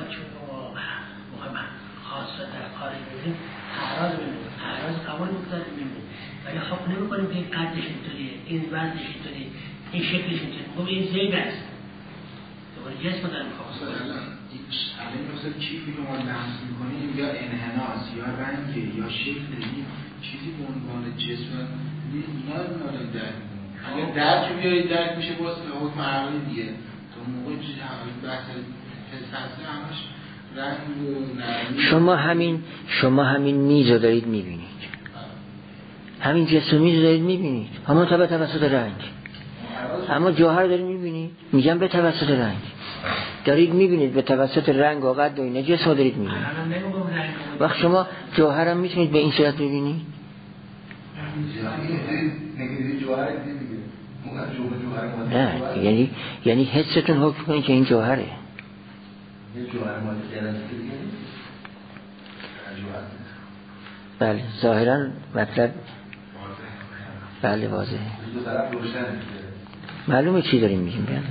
ولی خب نمی کنیم که این قدش اینطوریه، این وزنش اینطوریه، این شکلش اینطوریه. خب این زید است دوباره جسم دارم میخواست الان مثل چیزی که ما لمس میکنیم یا انحناس یا رنگ یا شکل چیزی به عنوان جسم اینا رو نداریم درک میکنیم. اگر درک بیارید درک میشه باز به حکم عقلی دیگه. تا موقع بحث حساسه همش رنگ و شما همین میز رو دارید میبینید، همین جسم میز رو دارید میبینید همون به توسط رنگ، اما جوهر دارید میبینید. میگم به توسط رنگ دارید میبینید، به توسط رنگ و قد و اینا جسم رو دارید میبینید. وقت شما جوهر هم میتونید به این صورت ببینید. نه یعنی حستون حکم کنید که این جوهره. بله ظاهرا مطلب بله واضحه، معلومه چی داریم میگیم. بله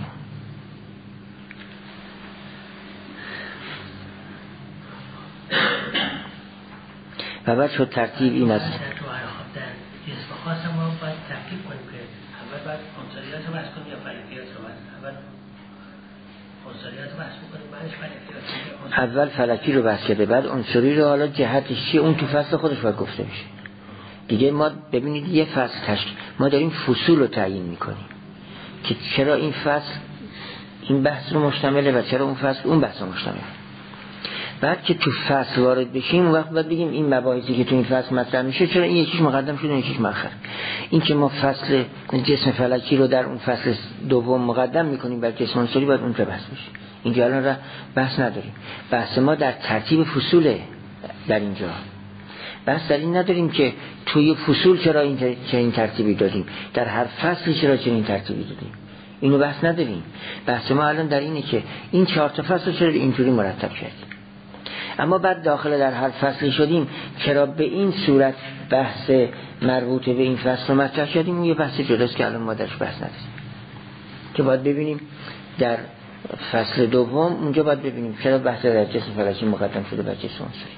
و بعد شد ترتیب این است. در جسم خاص ما باید ترتیب کنیم که اول باید عنصریات رو بحث کنیم یا فلکیات رو بحث کنیم. اول عنصریات رو بحث کنیم بعدش فلکیات. اول فلکی رو بحث کرده بعد عنصری رو، حالا جهتش چیه اون تو فصل خودش باید گفته میشه دیگه. ما ببینید یه فصل تشکیل، ما داریم فصول رو تعیین میکنیم که چرا این فصل این بحث رو مشتمله و چرا اون فصل اون بحث رو مشتمله. بعد که تو فصل وارد بشیم اون وقت باید بگیم این مباحثی که تو این فصل مطرح میشه چرا این یکیش مقدم شده یکیش مؤخر. این که ما فصل جسم فلکی رو در اون فصل دوم مقدم میکنیم بر جسم عنصری باید اونجا بحث بشه. اینجا الان را بحث نداریم. بحث ما در ترتیب فصوله. در اینجا بحث در این نداریم که توی فصول چرا این ترتیبی دادیم، در هر فصلی چرا چنین ترتیبی دادیم، اینو بحث نداریم. بحث ما الان در اینه که این 4 تا فصل چرا اینجوری مرتب کردیم. اما بعد داخل در هر فصلی شدیم چرا به این صورت بحث مربوط به این فصل رو مطرح کردیم، اون یه بحث جداست که الان ما درش بحث نداریم که باید ببینیم در فصل دوم اونجا باید ببینیم چرا بحث در جسم فلکی مقدم شده بر جسم عنصری.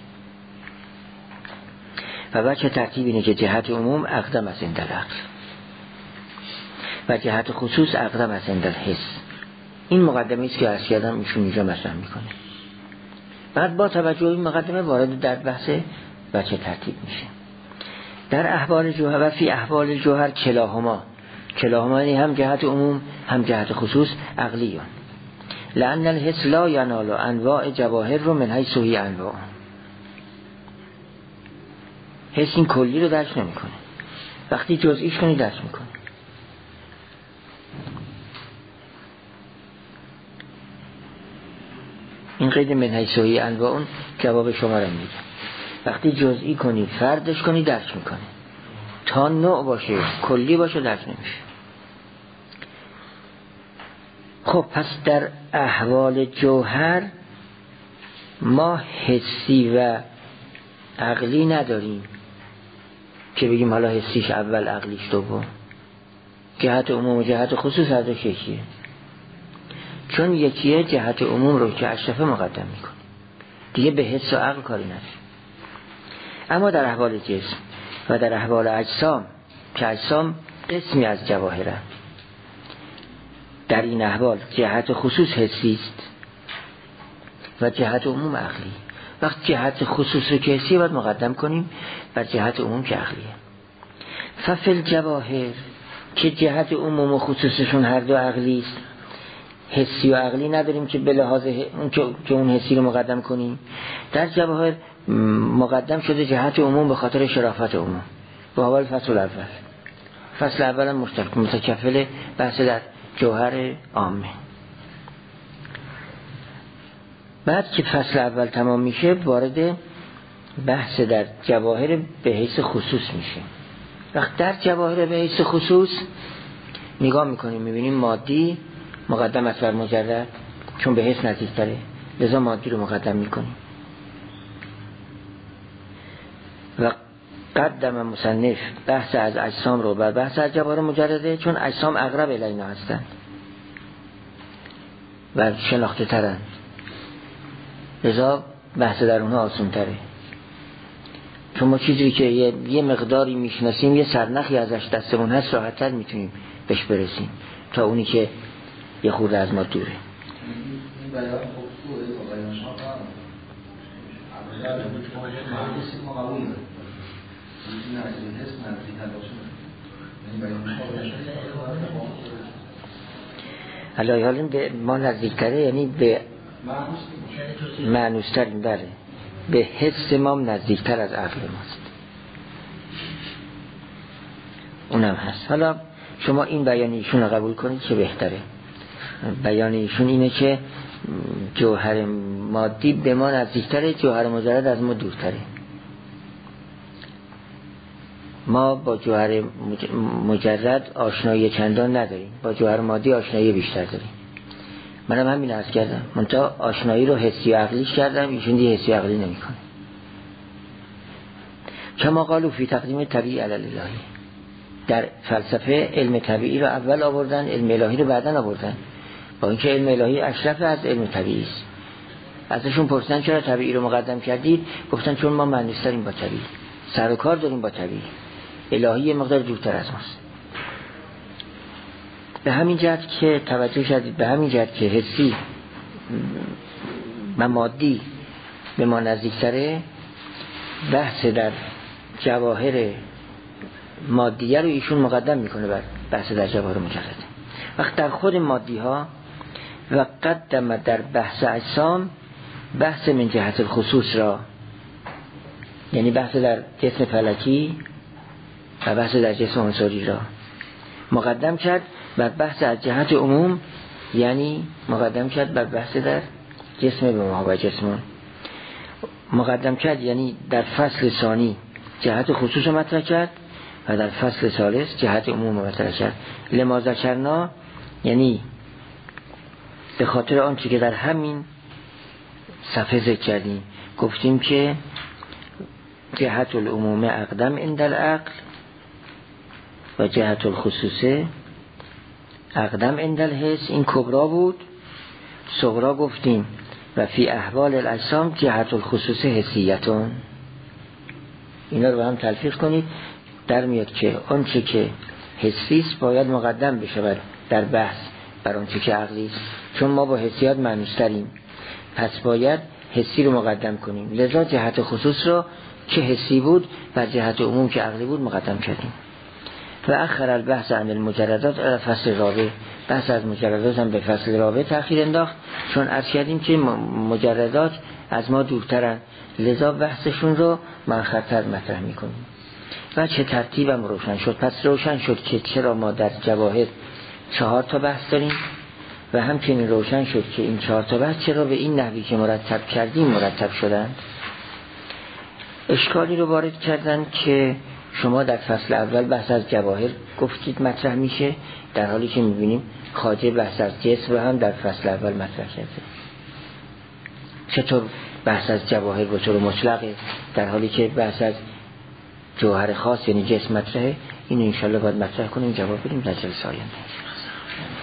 و بچه ترتیب اینه که جهت عموم اقدم از عند العقل و جهت خصوص اقدم از عند الحس. این مقدمه است که عرض کردم ایشون اینجا مطرح میکنه. بعد با توجه این مقدمه وارد در بحث بچه ترتیب میشه. در احوال جوهر و فی احوال جوهر کلاهما یعنی هم جهت عموم هم جهت خصوص عقلیان. لأن الحس لا ینال انواع جواهر رو من حیث هی انواع. حس این کلی رو درک نمیکنه، وقتی جزئیش کنی درک میکنه. این قید من حیث هی انواع جواب شما رو میگه. وقتی جزئی کنی فردش کنی درک میکنه. تا نوع باشه کلی باشه درک نمیشه. خب پس در احوال جوهر ما حسی و عقلی نداریم که بگیم حالا حسیش اول عقلیش دوم. جهت عموم و جهت خصوص هر دو یکیه. چون یکیه جهت عموم رو که اشرفه مقدم میکنه دیگه به حس و عقل کاری نداره. اما در احوال جسم و در احوال اجسام که اجسام قسمی از جواهره، در این احوال جهت خصوص حسی است و جهت عموم عقلی. وقت جهت خصوص رو که حسی باید مقدم کنیم و جهت عموم که عقلیه. ففل جواهر که جهت عموم و خصوصشون هر دو عقلی است، حسی و عقلی نداریم که به لحاظ که اون حسی رو مقدم کنیم. در جواهر مقدم شده جهت عموم به خاطر شرافت عموم. با اول فصل اول، فصل اول هم متکفل بحث در جوهر عامه. بعد که فصل اول تمام میشه وارد بحث در جواهر به حیث خصوص میشه. وقت در جواهر به حیث خصوص نگاه میکنیم میبینیم مادی مقدم است بر مجرد چون به حیث نزدیک تره، لذا مادی رو مقدم میکنیم. و قدم مصنف بحث از اجسام رو بر بحث از جواهر مجرده چون اجسام اقرب الینا هستند و شناخته ترند، لذا بحث در اونها آسان تره. چون ما چیزی که یه مقداری میشناسیم یه سرنخی ازش دستمون هست راحت تر میتونیم بهش برسیم تا اونی که یه خورده از ما دوره. این بیان خصوصه با بیان شما معنیسی ما قبول داریم. این نزدیک هست نزدیک نداشتیم. این بیان شما الهی حالا به ما نزدیکتره، یعنی به معنوسترین بره، به حس ما نزدیکتر از عقل ماست، اونم هست. حالا شما این بیان ایشون رو قبول کنید که بهتره. بیان ایشون اینه که جوهر مادی به ما نزدیکتره، جوهر مجرد از ما دورتره. ما با جوهر مجرد آشنایی چندان نداریم، با جوهر مادی آشنایی بیشتر داریم. منم همین عرض کردم، منتها آشنایی رو حسی و عقلیش کردم، ایشون دیگه حسی و عقلی نمی‌کنه. کما قالوا فی تقدیم طبیعی علی الهی، در فلسفه علم طبیعی رو اول آوردن، علم الهی رو بعداً آوردن، با اینکه علم الهی اشرف از علم طبیعی است. ازشون پرسیدن چرا طبیعی رو مقدم کردید؟ گفتن چون ما معنی‌تریم با طبیعی، سر و کار داریم با طبیعی، الهی یه مقدار دورتر از ماست. به همین جهت که توجه شدید، به همین جهت که حسی و مادی به ما نزدیکتره، بحث در جواهر مادیه رو ایشون مقدم میکنه بر بحث در جواهر مجرد. وقت در خود مادی ها و قدم در بحث اجسام بحث من جهت الخصوص را، یعنی بحث در جسم فلکی و بحث در جسم عنصری را مقدم کرد بر بحث از جهت عموم، یعنی مقدم کرد بر بحث در جسم به ما و جسمون مقدم کرد، یعنی در فصل ثانی جهت خصوص مطرح کرد و در فصل ثالث جهت عموم مطرح کرد. لما ذکرنا یعنی به خاطر آنچه که در همین صفحه ذکر کردیم، گفتیم که جهت العموم اقدم عند العقل و جهت الخصوص اقدم عند الحس، این کبرا بود. صغرا گفتیم و فی احوال الاجسام جهت الخصوص حسیتون. اینا رو با هم تلفیق کنید، در میاد که آنچه که حسیست باید مقدم بشه در بحث بر آنچه که عقلیست، چون ما با حسیات معنی‌تریم، پس باید حسی رو مقدم کنیم. لذا جهت خصوص رو که حسی بود و جهت عموم که عقلی بود مقدم کردیم. و اخر البحث عن المجردات الى فصل رابع، بحث از مجردات هم به فصل رابع تأخیر انداخت، چون عرض کردیم که مجردات از ما دورترن، لذا بحثشون رو مؤخرتر مطرح میکنیم. و چه ترتیبم روشن شد. پس روشن شد که چرا ما در جواهر 4 تا بحث داریم و همچنین روشن شد که این 4 تا بحث چرا به این نحوی که مرتب کردیم مرتب شدن. اشکالی رو وارد کردن که شما در فصل اول بحث از جواهر گفتید مطرح میشه، در حالی که میبینیم خواجه بحث از جسم رو هم در فصل اول مطرح کرده. چطور بحث از جواهر به طور مطلقه در حالی که بحث از جوهر خاص یعنی جسم مطرحه؟ اینو انشالله باید مطرح کنیم، جواب بدیم در جلسه آینده.